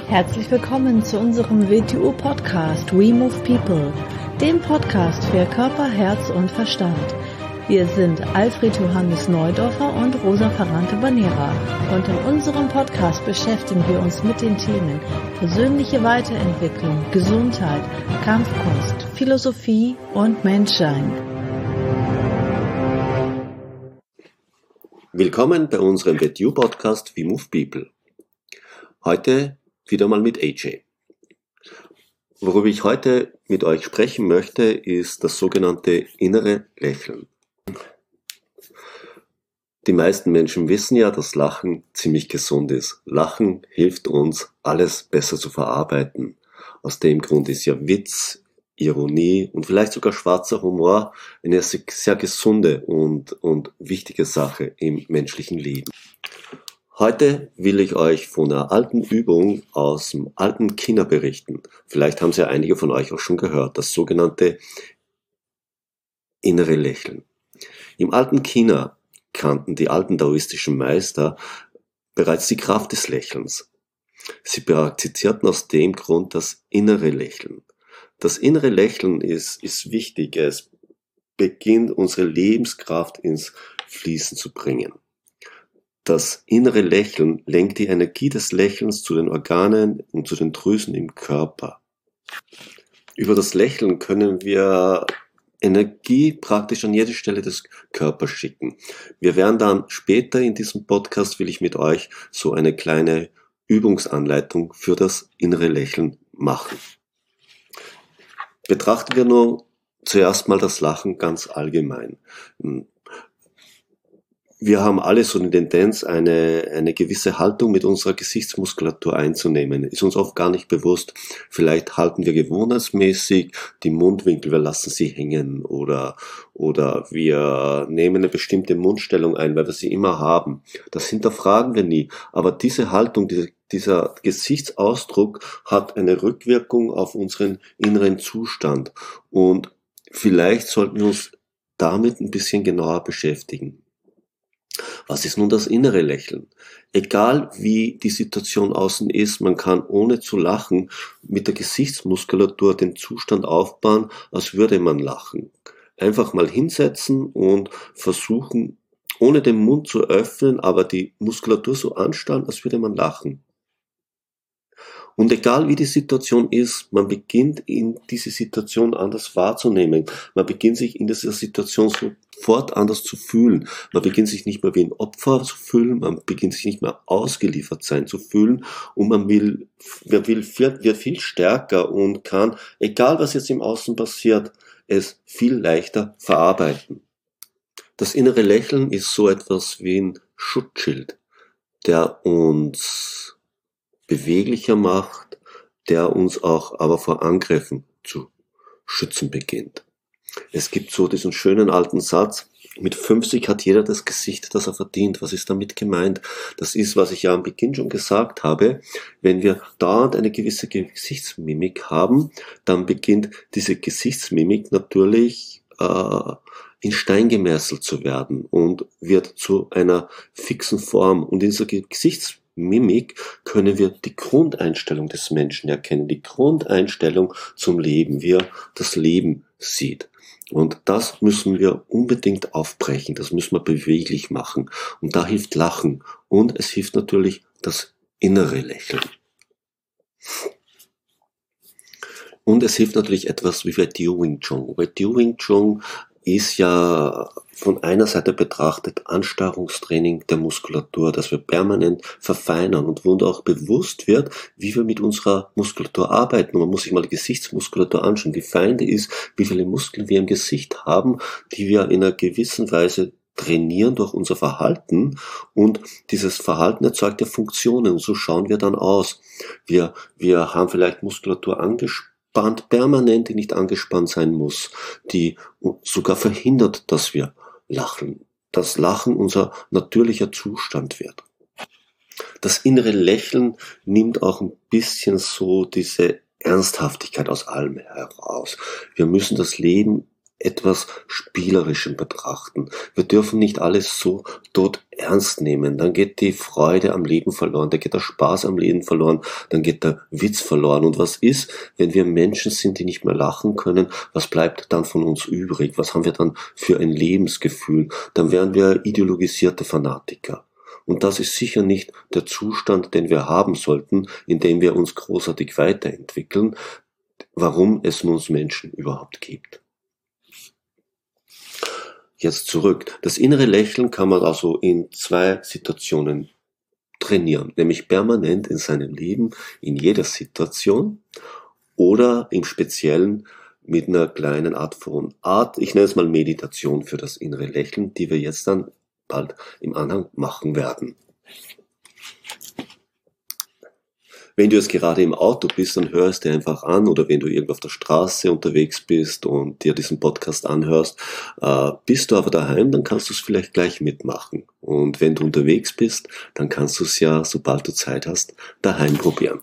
Herzlich willkommen zu unserem WTU-Podcast We Move People, dem Podcast für Körper, Herz und Verstand. Wir sind Alfred Johannes Neudorfer und Rosa Ferrante-Banera und in unserem Podcast beschäftigen wir uns mit den Themen persönliche Weiterentwicklung, Gesundheit, Kampfkunst, Philosophie und Menschsein. Willkommen bei unserem WTU-Podcast We Move People. Heute wieder mal mit AJ. Worüber ich heute mit euch sprechen möchte, ist das sogenannte innere Lächeln. Die meisten Menschen wissen ja, dass Lachen ziemlich gesund ist. Lachen hilft uns, alles besser zu verarbeiten. Aus dem Grund ist ja Witz, Ironie und vielleicht sogar schwarzer Humor eine sehr gesunde und wichtige Sache im menschlichen Leben. Heute will ich euch von einer alten Übung aus dem alten China berichten. Vielleicht haben es ja einige von euch auch schon gehört, das sogenannte innere Lächeln. Im alten China kannten die alten daoistischen Meister bereits die Kraft des Lächelns. Sie praktizierten aus dem Grund das innere Lächeln. Das innere Lächeln ist wichtig. Es beginnt, unsere Lebenskraft ins Fließen zu bringen. Das innere Lächeln lenkt die Energie des Lächelns zu den Organen und zu den Drüsen im Körper. Über das Lächeln können wir Energie praktisch an jede Stelle des Körpers schicken. Wir werden dann später in diesem Podcast, will ich mit euch so eine kleine Übungsanleitung für das innere Lächeln machen. Betrachten wir nur zuerst mal das Lachen ganz allgemein. Wir haben alle so eine Tendenz, eine gewisse Haltung mit unserer Gesichtsmuskulatur einzunehmen. Ist uns oft gar nicht bewusst. Vielleicht halten wir gewohnheitsmäßig die Mundwinkel, wir lassen sie hängen oder wir nehmen eine bestimmte Mundstellung ein, weil wir sie immer haben. Das hinterfragen wir nie. Aber diese Haltung, dieser Gesichtsausdruck hat eine Rückwirkung auf unseren inneren Zustand. Und vielleicht sollten wir uns damit ein bisschen genauer beschäftigen. Was ist nun das innere Lächeln? Egal wie die Situation außen ist, man kann ohne zu lachen mit der Gesichtsmuskulatur den Zustand aufbauen, als würde man lachen. Einfach mal hinsetzen und versuchen, ohne den Mund zu öffnen, aber die Muskulatur so anstarren, als würde man lachen. Und egal wie die Situation ist, man beginnt in diese Situation anders wahrzunehmen. Man beginnt sich in dieser Situation sofort anders zu fühlen. Man beginnt sich nicht mehr wie ein Opfer zu fühlen, man beginnt sich nicht mehr ausgeliefert sein zu fühlen und man wird viel stärker und kann, egal was jetzt im Außen passiert, es viel leichter verarbeiten. Das innere Lächeln ist so etwas wie ein Schutzschild, der uns beweglicher macht, der uns auch aber vor Angriffen zu schützen beginnt. Es gibt so diesen schönen alten Satz, mit 50 hat jeder das Gesicht, das er verdient. Was ist damit gemeint? Das ist, was ich ja am Beginn schon gesagt habe. Wenn wir dauernd eine gewisse Gesichtsmimik haben, dann beginnt diese Gesichtsmimik natürlich in Stein gemeißelt zu werden und wird zu einer fixen Form. Und in dieser Gesichtsmimik können wir die Grundeinstellung des Menschen erkennen, die Grundeinstellung zum Leben, wie er das Leben sieht. Und das müssen wir unbedingt aufbrechen, das müssen wir beweglich machen. Und da hilft Lachen und es hilft natürlich das innere Lächeln. Und es hilft natürlich etwas wie WTU Wing Chun. WTU Wing Chun ist ja von einer Seite betrachtet Anstarrungstraining der Muskulatur, dass wir permanent verfeinern und wo uns auch bewusst wird, wie wir mit unserer Muskulatur arbeiten. Und man muss sich mal die Gesichtsmuskulatur anschauen, wie fein die ist, wie viele Muskeln wir im Gesicht haben, die wir in einer gewissen Weise trainieren durch unser Verhalten und dieses Verhalten erzeugt ja Funktionen und so schauen wir dann aus. Wir haben vielleicht Muskulatur angespannt, permanent, die nicht angespannt sein muss, die sogar verhindert, dass wir lachen. Das Lachen unser natürlicher Zustand wird. Das innere Lächeln nimmt auch ein bisschen so diese Ernsthaftigkeit aus allem heraus. Wir müssen das Leben etwas Spielerischen betrachten. Wir dürfen nicht alles so tot ernst nehmen. Dann geht die Freude am Leben verloren, dann geht der Spaß am Leben verloren, dann geht der Witz verloren. Und was ist, wenn wir Menschen sind, die nicht mehr lachen können? Was bleibt dann von uns übrig? Was haben wir dann für ein Lebensgefühl? Dann wären wir ideologisierte Fanatiker. Und das ist sicher nicht der Zustand, den wir haben sollten, in dem wir uns großartig weiterentwickeln, warum es uns Menschen überhaupt gibt. Jetzt zurück. Das innere Lächeln kann man also in 2 Situationen trainieren, nämlich permanent in seinem Leben, in jeder Situation oder im Speziellen mit einer kleinen Art von ich nenne es mal Meditation für das innere Lächeln, die wir jetzt dann bald im Anhang machen werden. Wenn du jetzt gerade im Auto bist, dann hör es dir einfach an, oder wenn du irgendwo auf der Straße unterwegs bist und dir diesen Podcast anhörst, bist du aber daheim, dann kannst du es vielleicht gleich mitmachen. Und wenn du unterwegs bist, dann kannst du es ja, sobald du Zeit hast, daheim probieren.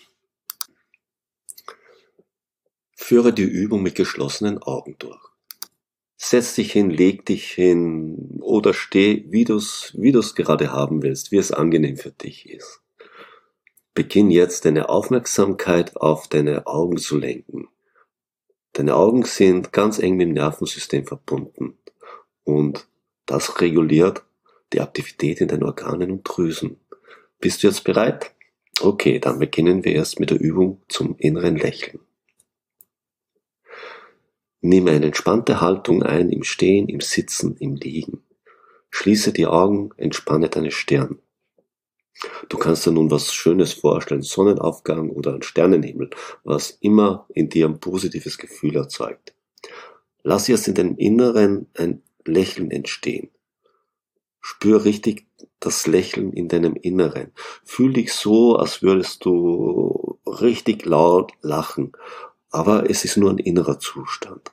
Führe die Übung mit geschlossenen Augen durch. Setz dich hin, leg dich hin oder steh, wie du es gerade haben willst, wie es angenehm für dich ist. Beginn jetzt deine Aufmerksamkeit auf deine Augen zu lenken. Deine Augen sind ganz eng mit dem Nervensystem verbunden und das reguliert die Aktivität in den Organen und Drüsen. Bist du jetzt bereit? Okay, dann beginnen wir erst mit der Übung zum inneren Lächeln. Nimm eine entspannte Haltung ein, im Stehen, im Sitzen, im Liegen. Schließe die Augen, entspanne deine Stirn. Du kannst dir nun was Schönes vorstellen, Sonnenaufgang oder einen Sternenhimmel, was immer in dir ein positives Gefühl erzeugt. Lass jetzt in deinem Inneren ein Lächeln entstehen. Spür richtig das Lächeln in deinem Inneren. Fühl dich so, als würdest du richtig laut lachen, aber es ist nur ein innerer Zustand.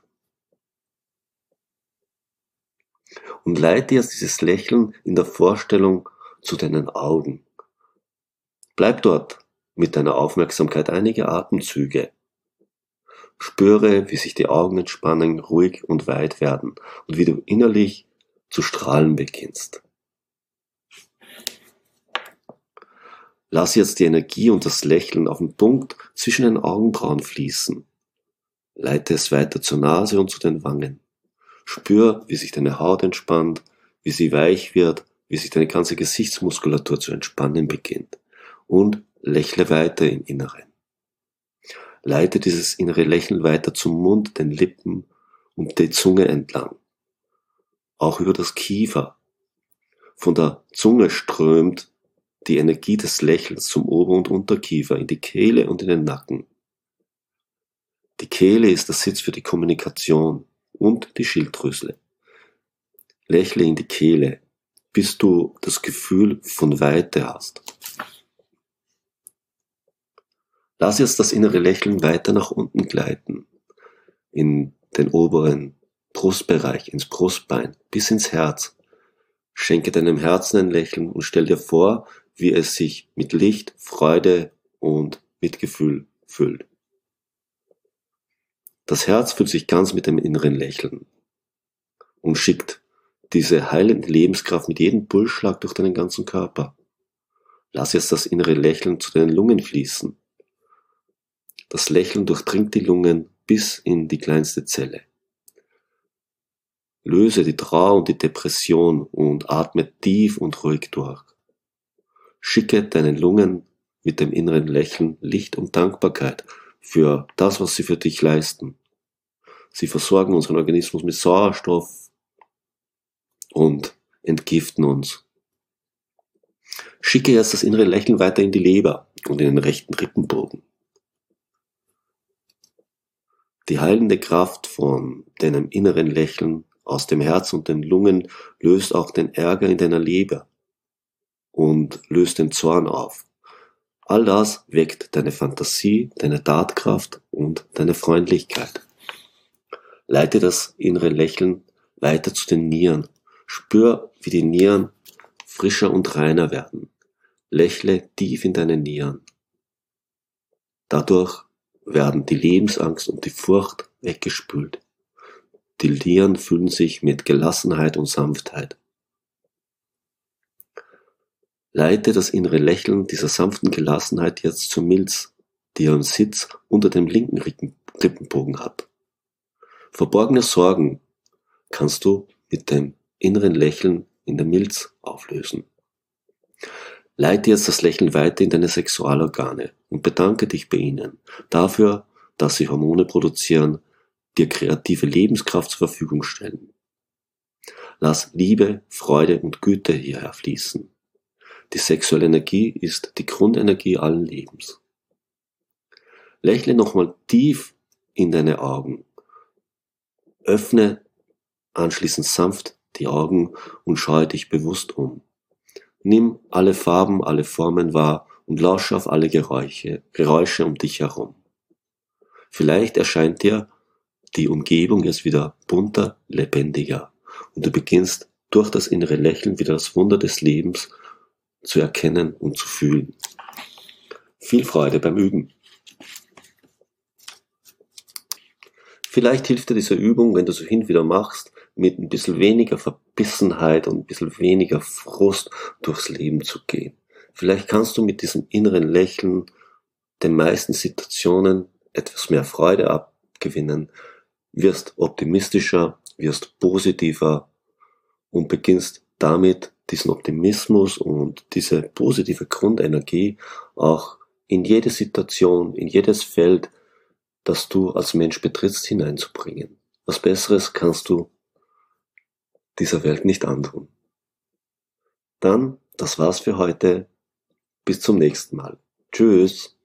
Und leite jetzt dieses Lächeln in der Vorstellung zu deinen Augen. Bleib dort mit deiner Aufmerksamkeit einige Atemzüge. Spüre, wie sich die Augen entspannen, ruhig und weit werden und wie du innerlich zu strahlen beginnst. Lass jetzt die Energie und das Lächeln auf den Punkt zwischen den Augenbrauen fließen. Leite es weiter zur Nase und zu den Wangen. Spür, wie sich deine Haut entspannt, wie sie weich wird, wie sich deine ganze Gesichtsmuskulatur zu entspannen beginnt. Und lächle weiter im Inneren. Leite dieses innere Lächeln weiter zum Mund, den Lippen und die Zunge entlang. Auch über das Kiefer. Von der Zunge strömt die Energie des Lächelns zum Ober- und Unterkiefer, in die Kehle und in den Nacken. Die Kehle ist der Sitz für die Kommunikation und die Schilddrüse. Lächle in die Kehle, bis du das Gefühl von Weite hast. Lass jetzt das innere Lächeln weiter nach unten gleiten, in den oberen Brustbereich, ins Brustbein, bis ins Herz. Schenke deinem Herzen ein Lächeln und stell dir vor, wie es sich mit Licht, Freude und Mitgefühl füllt. Das Herz füllt sich ganz mit dem inneren Lächeln und schickt diese heilende Lebenskraft mit jedem Pulsschlag durch deinen ganzen Körper. Lass jetzt das innere Lächeln zu deinen Lungen fließen. Das Lächeln durchdringt die Lungen bis in die kleinste Zelle. Löse die Trauer und die Depression und atme tief und ruhig durch. Schicke deinen Lungen mit dem inneren Lächeln Licht und Dankbarkeit für das, was sie für dich leisten. Sie versorgen unseren Organismus mit Sauerstoff und entgiften uns. Schicke jetzt das innere Lächeln weiter in die Leber und in den rechten Rippenbogen. Die heilende Kraft von deinem inneren Lächeln aus dem Herz und den Lungen löst auch den Ärger in deiner Leber und löst den Zorn auf. All das weckt deine Fantasie, deine Tatkraft und deine Freundlichkeit. Leite das innere Lächeln weiter zu den Nieren. Spür, wie die Nieren frischer und reiner werden. Lächle tief in deine Nieren. Dadurch werden die Lebensangst und die Furcht weggespült. Die Lieren füllen sich mit Gelassenheit und Sanftheit. Leite das innere Lächeln dieser sanften Gelassenheit jetzt zur Milz, die ihren Sitz unter dem linken Rippenbogen hat. Verborgene Sorgen kannst du mit dem inneren Lächeln in der Milz auflösen. Leite jetzt das Lächeln weiter in deine Sexualorgane und bedanke dich bei ihnen dafür, dass sie Hormone produzieren, dir kreative Lebenskraft zur Verfügung stellen. Lass Liebe, Freude und Güte hierher fließen. Die sexuelle Energie ist die Grundenergie allen Lebens. Lächle nochmal tief in deine Augen. Öffne anschließend sanft die Augen und schaue dich bewusst um. Nimm alle Farben, alle Formen wahr und lausche auf alle Geräusche um dich herum. Vielleicht erscheint dir die Umgebung jetzt wieder bunter, lebendiger und du beginnst durch das innere Lächeln wieder das Wunder des Lebens zu erkennen und zu fühlen. Viel Freude beim Üben. Vielleicht hilft dir diese Übung, wenn du so hin und wieder machst, mit ein bisschen weniger Verbissenheit und ein bisschen weniger Frust durchs Leben zu gehen. Vielleicht kannst du mit diesem inneren Lächeln den meisten Situationen etwas mehr Freude abgewinnen, wirst optimistischer, wirst positiver und beginnst damit diesen Optimismus und diese positive Grundenergie auch in jede Situation, in jedes Feld, das du als Mensch betrittst, hineinzubringen. Was Besseres kannst du dieser Welt nicht antun. Dann, das war's für heute. Bis zum nächsten Mal. Tschüss.